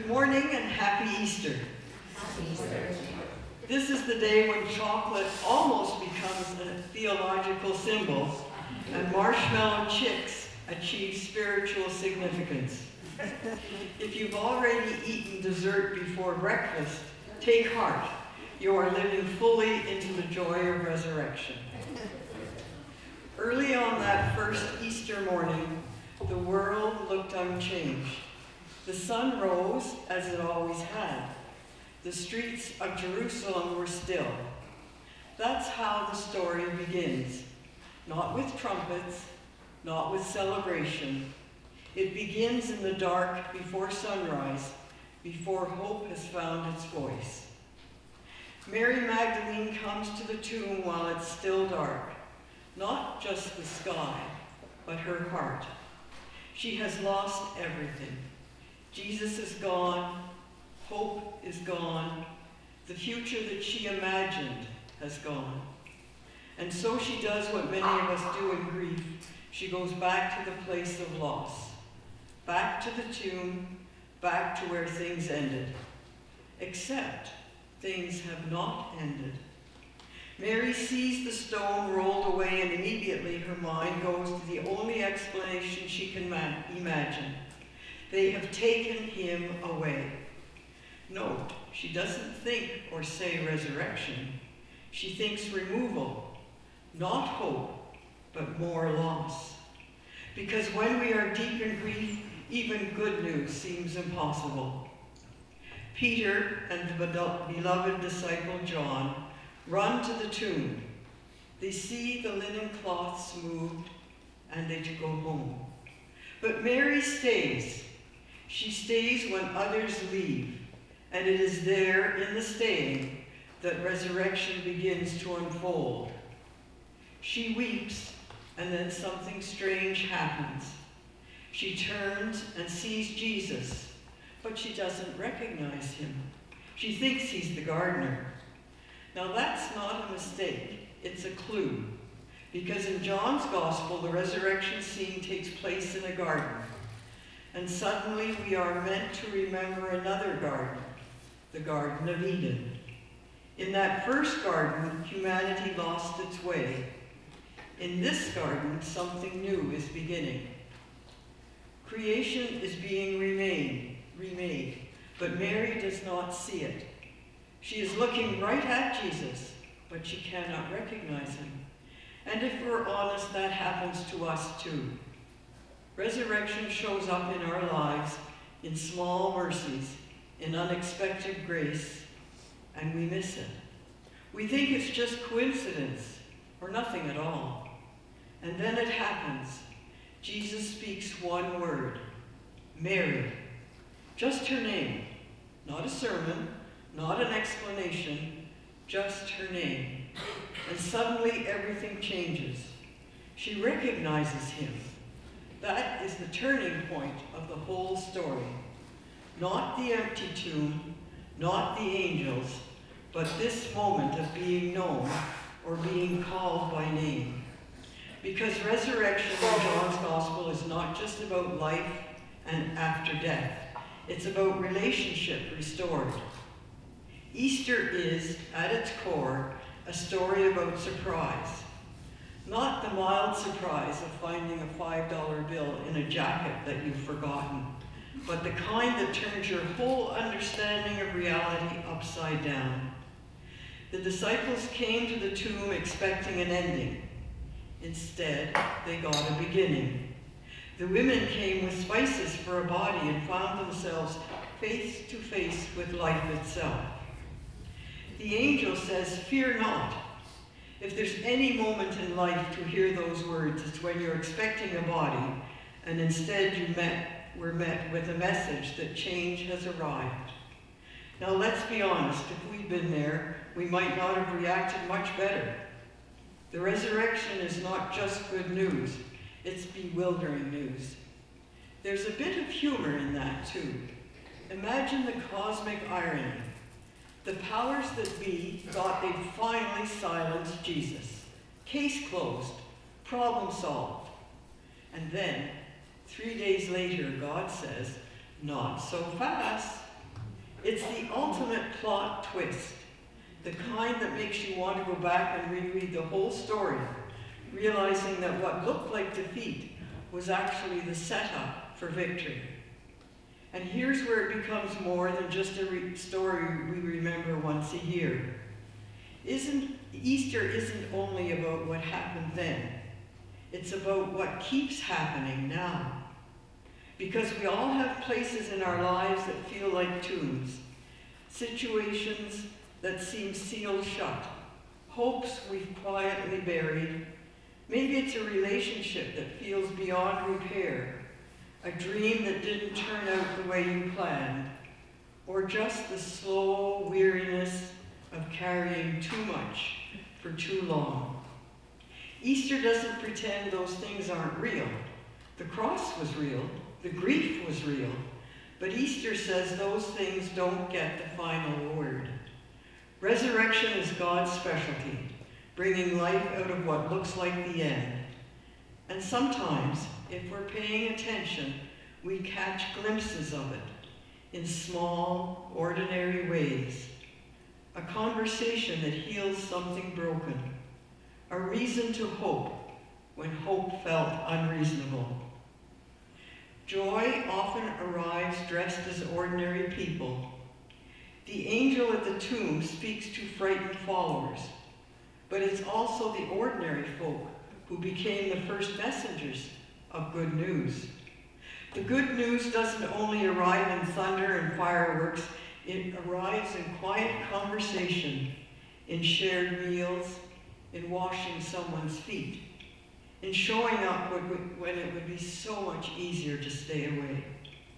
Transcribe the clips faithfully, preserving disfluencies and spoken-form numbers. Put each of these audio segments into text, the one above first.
Good morning and happy Easter. Happy Easter. This is the day when chocolate almost becomes a theological symbol and marshmallow chicks achieve spiritual significance. If you've already eaten dessert before breakfast, take heart. You are living fully into the joy of resurrection. Early on that first Easter morning, the world looked unchanged. The sun rose as it always had. The streets of Jerusalem were still. That's how the story begins. Not with trumpets, not with celebration. It begins in the dark before sunrise, before hope has found its voice. Mary Magdalene comes to the tomb while it's still dark. Not just the sky, but her heart. She has lost everything. Jesus is gone. Hope is gone. The future that she imagined has gone. And so she does what many of us do in grief. She goes back to the place of loss. Back to the tomb, back to where things ended. Except things have not ended. Mary sees the stone rolled away, and immediately her mind goes to the only explanation she can ma- imagine. They have taken him away. No, she doesn't think or say resurrection. She thinks removal, not hope, but more loss. Because when we are deep in grief, even good news seems impossible. Peter and the beloved disciple John run to the tomb. They see the linen cloths moved, and they go home. But Mary stays. She stays when others leave, and it is there in the staying that resurrection begins to unfold. She weeps, and then something strange happens. She turns and sees Jesus, but she doesn't recognize him. She thinks he's the gardener. Now that's not a mistake, it's a clue, because in John's Gospel, the resurrection scene takes place in a garden. And suddenly we are meant to remember another garden, the Garden of Eden. In that first garden, humanity lost its way. In this garden, something new is beginning. Creation is being remade, remade, but Mary does not see it. She is looking right at Jesus, but she cannot recognize him. And if we're honest, that happens to us too. Resurrection shows up in our lives in small mercies, in unexpected grace, and we miss it. We think it's just coincidence or nothing at all. And then it happens. Jesus speaks one word, Mary. Just her name, not a sermon, not an explanation, just her name. And suddenly everything changes. She recognizes him. That is the turning point of the whole story. Not the empty tomb, not the angels, but this moment of being known or being called by name. Because resurrection in John's Gospel is not just about life and after death. It's about relationship restored. Easter is, at its core, a story about surprise. Not the mild surprise of finding a five dollar bill in a jacket that you've forgotten, but the kind that turns your whole understanding of reality upside down. The disciples came to the tomb expecting an ending. Instead, they got a beginning. The women came with spices for a body and found themselves face to face with life itself. The angel says, "Fear not." If there's any moment in life to hear those words, it's when you're expecting a body, and instead you met, were met with a message that change has arrived. Now let's be honest, if we'd been there, we might not have reacted much better. The resurrection is not just good news, it's bewildering news. There's a bit of humor in that too. Imagine the cosmic irony. The powers that be thought they'd finally silenced Jesus. Case closed, problem solved. And then, three days later, God says, "Not so fast." It's the ultimate plot twist, the kind that makes you want to go back and reread the whole story, realizing that what looked like defeat was actually the setup for victory. And here's where it becomes more than just a re- story we remember once a year. Isn't, Easter isn't only about what happened then. It's about what keeps happening now. Because we all have places in our lives that feel like tombs, situations that seem sealed shut, hopes we've quietly buried. Maybe it's a relationship that feels beyond repair, a dream that didn't turn out the way you planned, or just the slow weariness of carrying too much for too long. Easter doesn't pretend those things aren't real. The cross was real, the grief was real, but Easter says those things don't get the final word. Resurrection is God's specialty, bringing life out of what looks like the end. And sometimes, if we're paying attention, we catch glimpses of it in small, ordinary ways. A conversation that heals something broken. A reason to hope when hope felt unreasonable. Joy often arrives dressed as ordinary people. The angel at the tomb speaks to frightened followers, but it's also the ordinary folk who became the first messengers of good news. The good news doesn't only arrive in thunder and fireworks, it arrives in quiet conversation, in shared meals, in washing someone's feet, in showing up when it would be so much easier to stay away.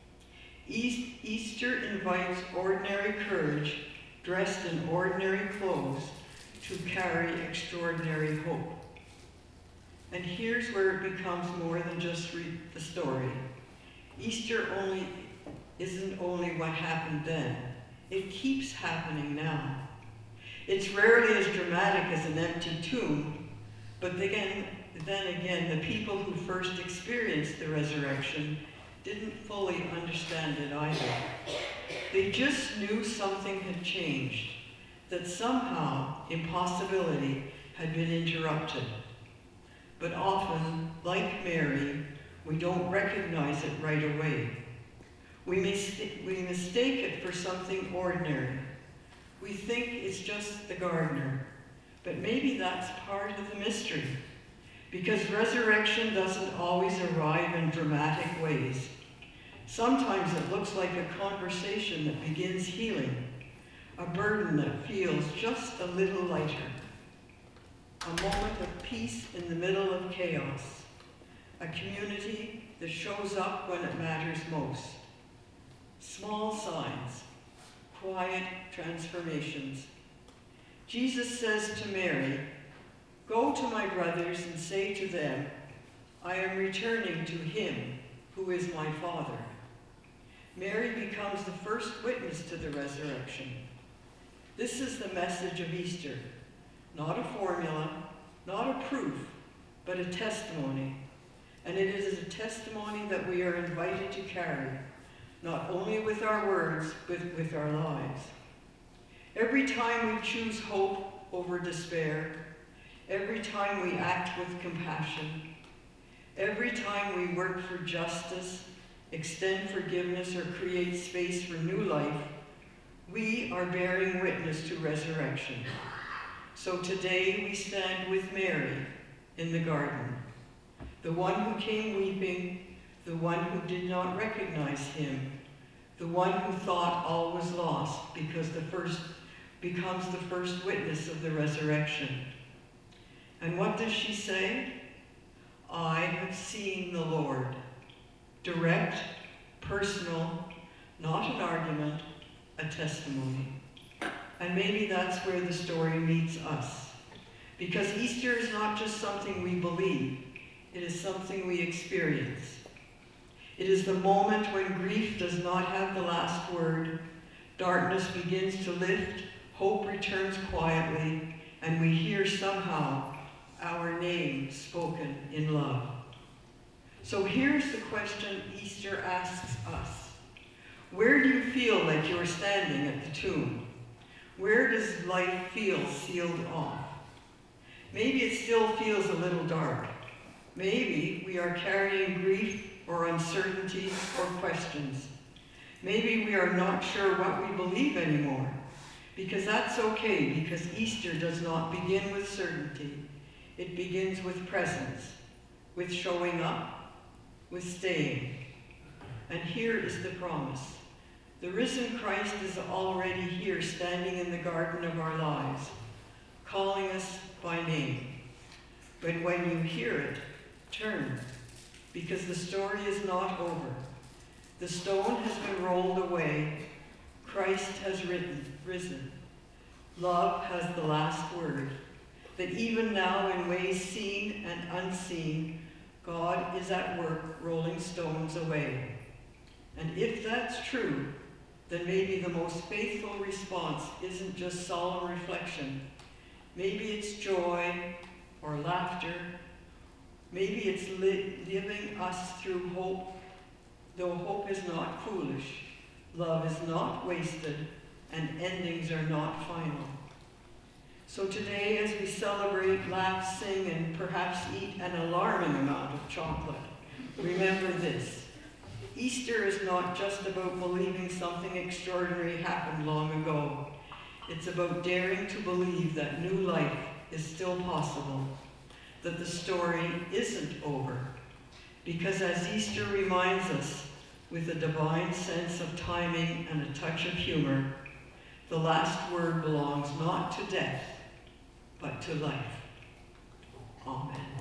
Easter invites ordinary courage, dressed in ordinary clothes, to carry extraordinary hope. And here's where it becomes more than just read the story. Easter only isn't only what happened then. It keeps happening now. It's rarely as dramatic as an empty tomb, but again, then again, the people who first experienced the resurrection didn't fully understand it either. They just knew something had changed, that somehow impossibility had been interrupted. But often, like Mary, we don't recognize it right away. We, mis- we mistake it for something ordinary. We think it's just the gardener, but maybe that's part of the mystery, because resurrection doesn't always arrive in dramatic ways. Sometimes it looks like a conversation that begins healing, a burden that feels just a little lighter, a moment of peace in the middle of chaos, a community that shows up when it matters most. Small signs, quiet transformations. Jesus says to Mary, "Go to my brothers and say to them, I am returning to him who is my Father." Mary becomes the first witness to the resurrection. This is the message of Easter, not a formula, not a proof, but a testimony. And it is a testimony that we are invited to carry, not only with our words, but with our lives. Every time we choose hope over despair, every time we act with compassion, every time we work for justice, extend forgiveness, or create space for new life, we are bearing witness to resurrection. So today we stand with Mary in the garden, the one who came weeping, the one who did not recognize him, the one who thought all was lost because the first becomes the first witness of the resurrection. And what does she say? I have seen the Lord. Direct, personal, not an argument, a testimony. And maybe that's where the story meets us. Because Easter is not just something we believe, it is something we experience. It is the moment when grief does not have the last word, darkness begins to lift, hope returns quietly, and we hear somehow our name spoken in love. So here's the question Easter asks us. Where do you feel like you're standing at the tomb? Where does life feel sealed off? Maybe it still feels a little dark. Maybe we are carrying grief or uncertainty or questions. Maybe we are not sure what we believe anymore. Because that's okay, because Easter does not begin with certainty. It begins with presence, with showing up, with staying. And here is the promise. The risen Christ is already here, standing in the garden of our lives, calling us by name. But when you hear it, turn, because the story is not over. The stone has been rolled away. Christ has written, risen. Love has the last word, that even now in ways seen and unseen, God is at work rolling stones away. And if that's true, then maybe the most faithful response isn't just solemn reflection. Maybe it's joy or laughter. Maybe it's li- living us through hope, though hope is not foolish, love is not wasted, and endings are not final. So today, as we celebrate, laugh, sing, and perhaps eat an alarming amount of chocolate, remember this. Easter is not just about believing something extraordinary happened long ago. It's about daring to believe that new life is still possible, that the story isn't over. Because as Easter reminds us, with a divine sense of timing and a touch of humor, the last word belongs not to death, but to life. Amen.